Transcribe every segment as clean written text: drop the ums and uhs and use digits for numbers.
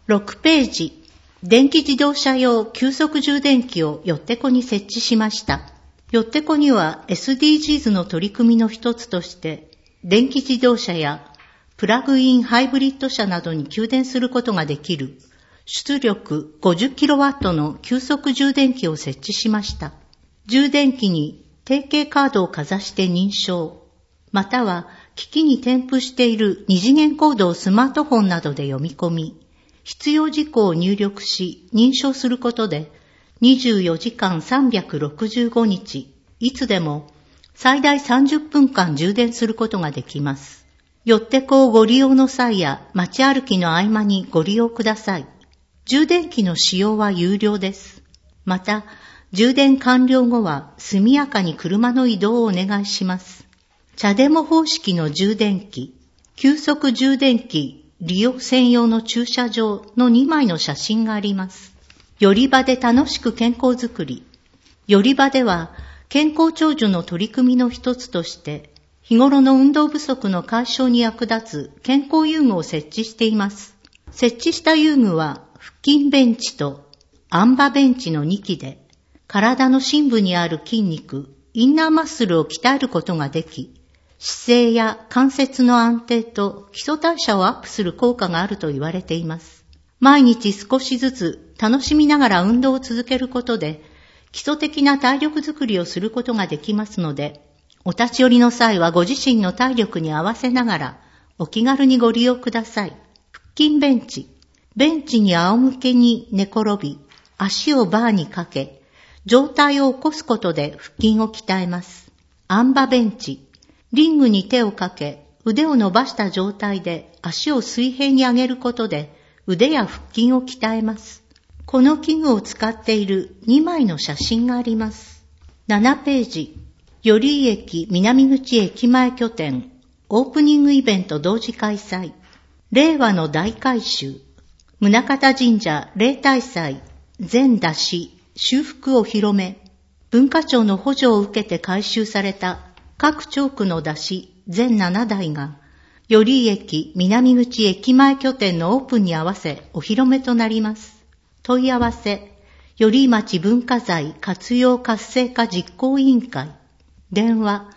6ページ、電気自動車用急速充電器をよってこに設置しました。よってこには SDGs の取り組みの一つとして、電気自動車やプラグインハイブリッド車などに給電することができる出力 50kW の急速充電器を設置しました。充電器に提携カードをかざして認証、または機器に添付している二次元コードをスマートフォンなどで読み込み、必要事項を入力し認証することで24時間365日、いつでも最大30分間充電することができます。よってこをご利用の際や街歩きの合間にご利用ください。充電器の使用は有料です。また、充電完了後は速やかに車の移動をお願いします。茶デモ方式の充電器、急速充電器利用専用の駐車場の2枚の写真があります。より場で楽しく健康づくり。より場では健康長寿の取り組みの一つとして、日頃の運動不足の解消に役立つ健康遊具を設置しています。設置した遊具は腹筋ベンチとあん馬ベンチの2機で、体の深部にある筋肉、インナーマッスルを鍛えることができ、姿勢や関節の安定と基礎代謝をアップする効果があると言われています。毎日少しずつ楽しみながら運動を続けることで、基礎的な体力づくりをすることができますので、お立ち寄りの際はご自身の体力に合わせながらお気軽にご利用ください。腹筋ベンチ。ベンチに仰向けに寝転び、足をバーにかけ、上体を起こすことで腹筋を鍛えます。あん馬ベンチ。リングに手をかけ、腕を伸ばした状態で足を水平に上げることで腕や腹筋を鍛えます。この器具を使っている2枚の写真があります。7ページ。寄居駅南口駅前拠点オープニングイベント同時開催。令和の大改修。宗像神社例大祭全出し修復お披露目。文化庁の補助を受けて改修された各町区の出し全7台が寄居駅南口駅前拠点のオープンに合わせお披露目となります。問い合わせ、寄居町文化財活用活性化実行委員会。電話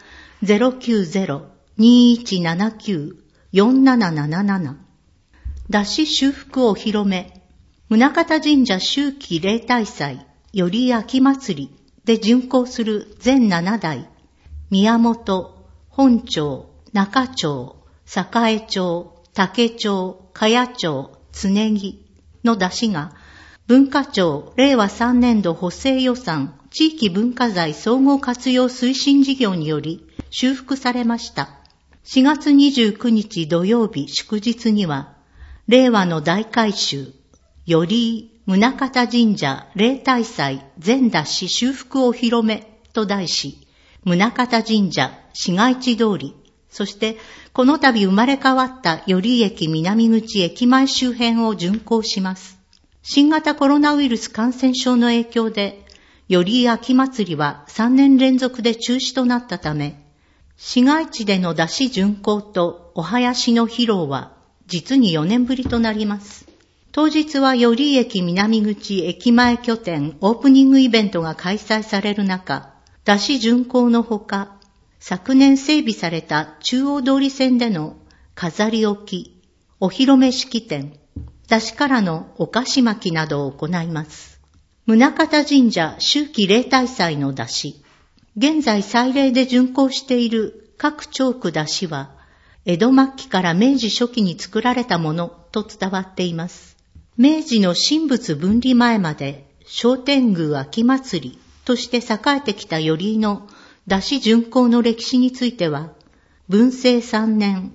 090-2179-4777。出し修復お披露目。宗像神社秋季例大祭寄居秋祭りで巡行する全7台、宮本、本町、中町、栄町、竹町、茅町、常木の出しが、文化庁令和3年度補正予算地域文化財総合活用推進事業により修復されました。4月29日土曜日祝日には、令和の大改修、寄居宗像神社例大祭全出し修復お披露目と題し、宗像神社市街地通り、そしてこの度生まれ変わった寄居駅南口駅前周辺を巡行します。新型コロナウイルス感染症の影響で、寄居秋祭りは3年連続で中止となったため、市街地での出し巡行とお囃子の披露は実に4年ぶりとなります。当日は寄居駅南口駅前拠点オープニングイベントが開催される中、出し巡行のほか、昨年整備された中央通り線での飾り置き、お披露目式典、出しからのお菓子巻きなどを行います。宗像神社秋季例大祭の出し。現在祭礼で巡行している各町区出しは、江戸末期から明治初期に作られたものと伝わっています。明治の神仏分離前まで商天宮秋祭りとして栄えてきた寄居の出し巡行の歴史については、文政3年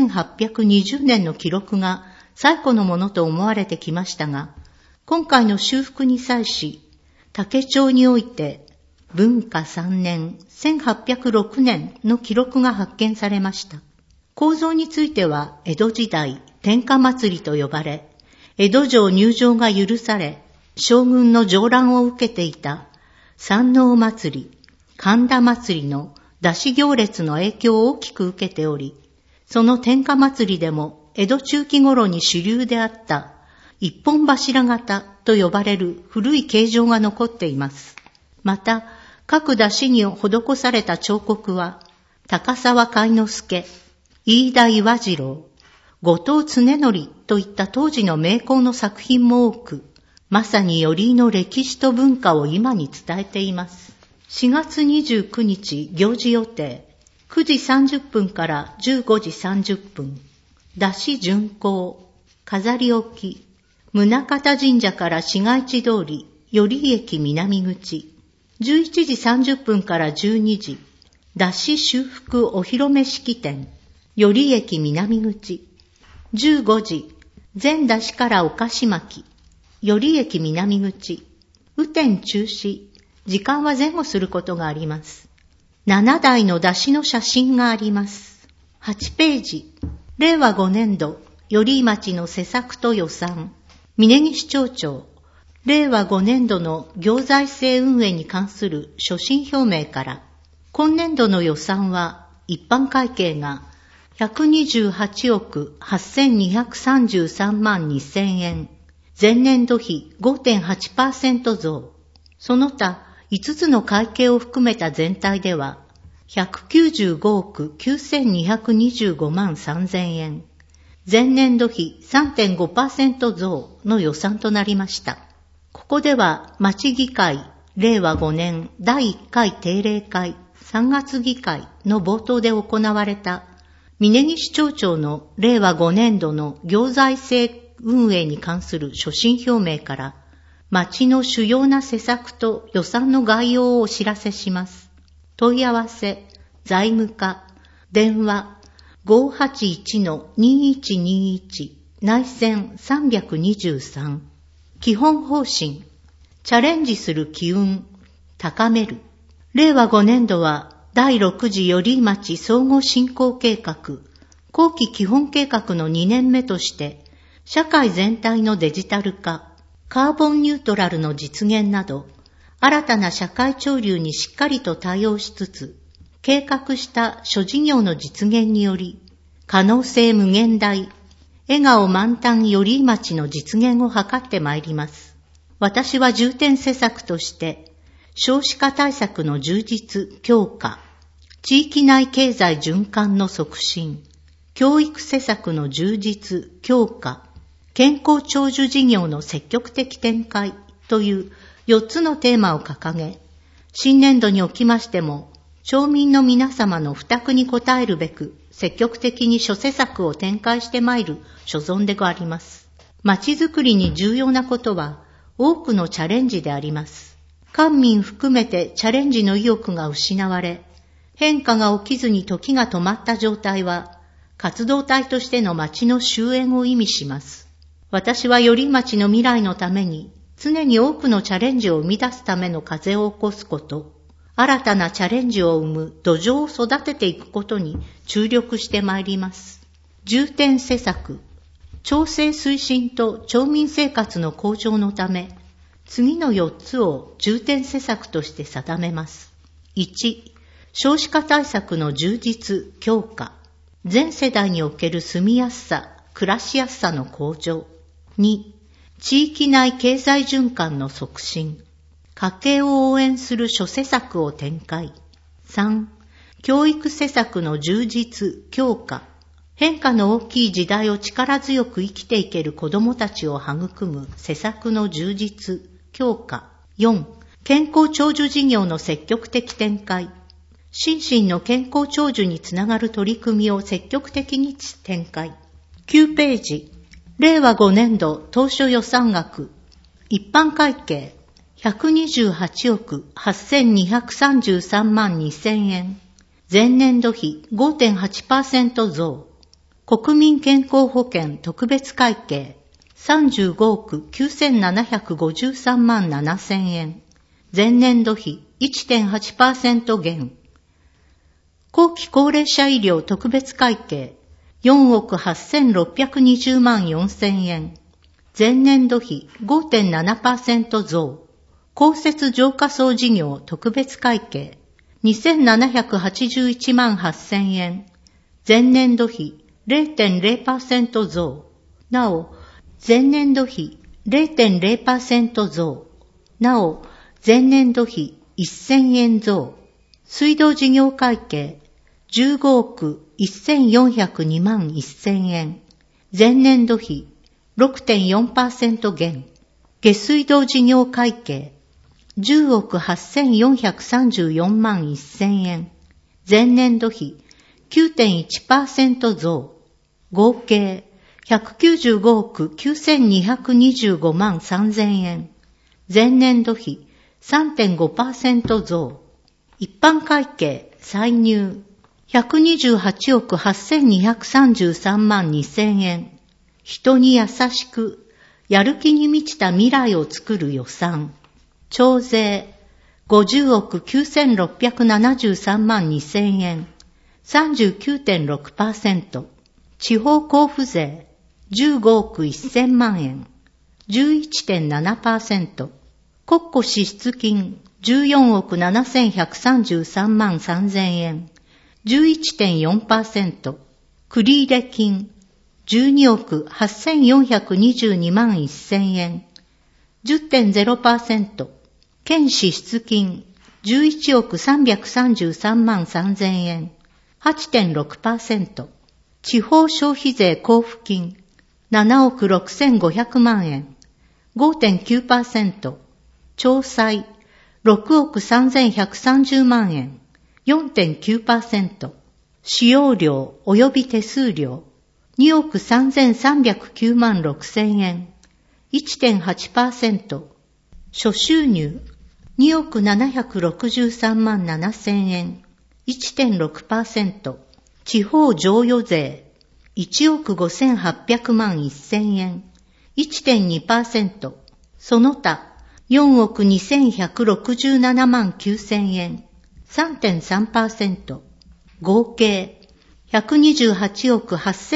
1820年の記録が最古のものと思われてきましたが、今回の修復に際し、竹町において文化3年1806年の記録が発見されました。構造については江戸時代天下祭りと呼ばれ、江戸城入城が許され、将軍の上覧を受けていた山王祭り、神田祭りの出し行列の影響を大きく受けており、その天下祭りでも江戸中期頃に主流であった一本柱型と呼ばれる古い形状が残っています。また、各出汁に施された彫刻は、高沢海之助、飯田岩次郎、後藤常則といった当時の名工の作品も多く、まさに頼井の歴史と文化を今に伝えています。4月29日行事予定、9時30分から15時30分、出汁巡行、飾り置き、宗像神社から市街地通り、頼井駅南口、11時30分から12時、出汁修復お披露目式典、頼井駅南口、15時、全出汁からお菓子巻き、頼井駅南口、雨天中止、時間は前後することがあります。7台の出汁の写真があります。8ページ、令和5年度、頼井町の施策と予算、峯岸町長、令和5年度の行財政運営に関する所信表明から、今年度の予算は一般会計が128億8233万2000円、前年度比 5.8% 増。その他、5つの会計を含めた全体では、195億9225万3000円、前年度比 3.5% 増の予算となりました。ここでは、町議会、令和5年第1回定例会、3月議会の冒頭で行われた、峯岸町長の令和5年度の行財政運営に関する所信表明から、町の主要な施策と予算の概要をお知らせします。問い合わせ、財務課、電話 581-2121 内線323。基本方針、チャレンジする機運、高める。令和5年度は第6次頼井町総合振興計画、後期基本計画の2年目として、社会全体のデジタル化、カーボンニュートラルの実現など、新たな社会潮流にしっかりと対応しつつ、計画した諸事業の実現により、可能性無限大、笑顔満タン頼井町の実現を図ってまいります。私は重点施策として、少子化対策の充実・強化、地域内経済循環の促進、教育施策の充実・強化、健康長寿事業の積極的展開という4つのテーマを掲げ、新年度におきましても、町民の皆様の負託に応えるべく、積極的に諸施策を展開してまいる所存でごあります。町づくりに重要なことは、多くのチャレンジであります。官民含めてチャレンジの意欲が失われ、変化が起きずに時が止まった状態は、活動体としての町の終焉を意味します。私は頼井町の未来のために、常に多くのチャレンジを生み出すための風を起こすこと、新たなチャレンジを生む土壌を育てていくことに注力してまいります。重点施策、町政推進と町民生活の向上のため、次の4つを重点施策として定めます。1、少子化対策の充実・強化。全世代における住みやすさ、暮らしやすさの向上。2、地域内経済循環の促進。家計を応援する諸施策を展開。3、教育施策の充実・強化。変化の大きい時代を力強く生きていける子どもたちを育む施策の充実・強化。4、健康長寿事業の積極的展開。心身の健康長寿につながる取り組みを積極的に展開。9ページ、令和5年度当初予算額、一般会計128億8233万2000円、前年度比 5.8% 増。国民健康保険特別会計35億9753万7000円、前年度比 1.8% 減。後期高齢者医療特別会計4億8620万4000円、前年度比 5.7% 増。公設浄化槽事業特別会計2781万8000円、前年度比 0.0% 増。なお、 前年度比 0.0% 増。なお、前年度比1000円増。水道事業会計15億1402万1000円。前年度比 6.4% 減。下水道事業会計10億8434万1000円。前年度比 9.1% 増。合計195億9225万3000円。前年度比 3.5% 増。一般会計歳入128億8233万2000円。人に優しく、やる気に満ちた未来を作る予算。徴税50億9673万2000円。39.6%。地方交付税15億1000万円。11.7%。国庫支出金14億7133万3000円。11.4%。繰入金12億8422万1000円。10.0%。県支出金11億333万3000円。8.6%。地方消費税交付金7億6500万円。5.9%。調歳6億3130万円。4.9%。使用料及び手数料2億3309万6000円。1.8%。諸収入2億763万7000円。1.6%。地方譲与税1億5800万1000円。1.2%。その他4億2167万9000円。3.3%。合計128億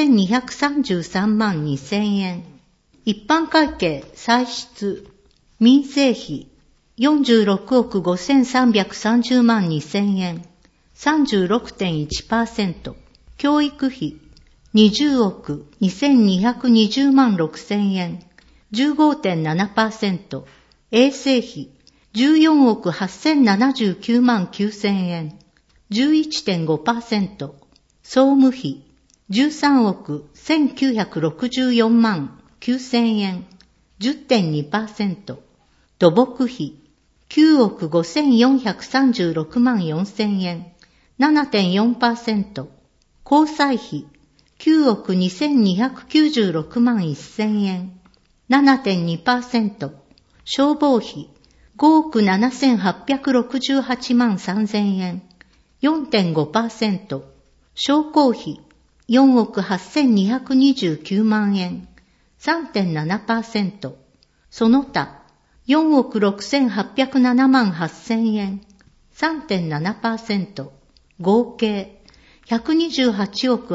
8233万2000円。一般会計歳出民生費46億5330万2000円。36.1%。教育費20億2220万6000円。15.7%。衛生費14億8079万9000円。11.5%。総務費13億1964万9000円。10.2%。土木費9億5436万4000円。7.4%。交際費9億2296万1000円。7.2%。消防費5億7868万3000円。4.5%。商工費4億8229万円。3.7%。その他4億6807万8000円。3.7%。合計128億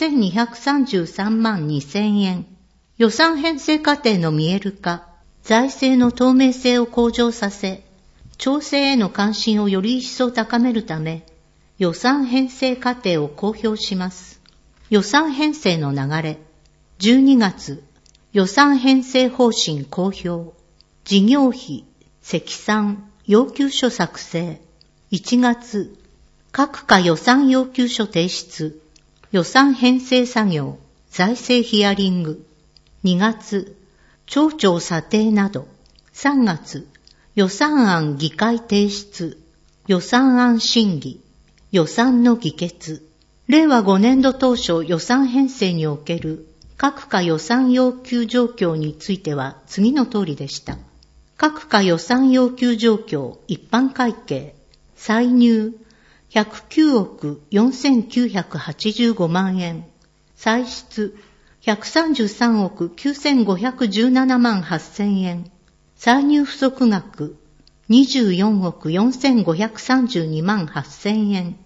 8233万2000円。予算編成過程の見える化、財政の透明性を向上させ、調整への関心をより一層高めるため、予算編成過程を公表します。予算編成の流れ。12月、予算編成方針公表。事業費、積算、要求書作成。1月、各課予算要求書提出。予算編成作業、財政ヒアリング。2月、町長査定など。3月、予算案議会提出。予算案審議。予算の議決。令和5年度当初予算編成における各課予算要求状況については次の通りでした。各課予算要求状況一般会計。歳入109億4985万円。歳出133億9517万8000円。歳入不足額24億4532万8000円。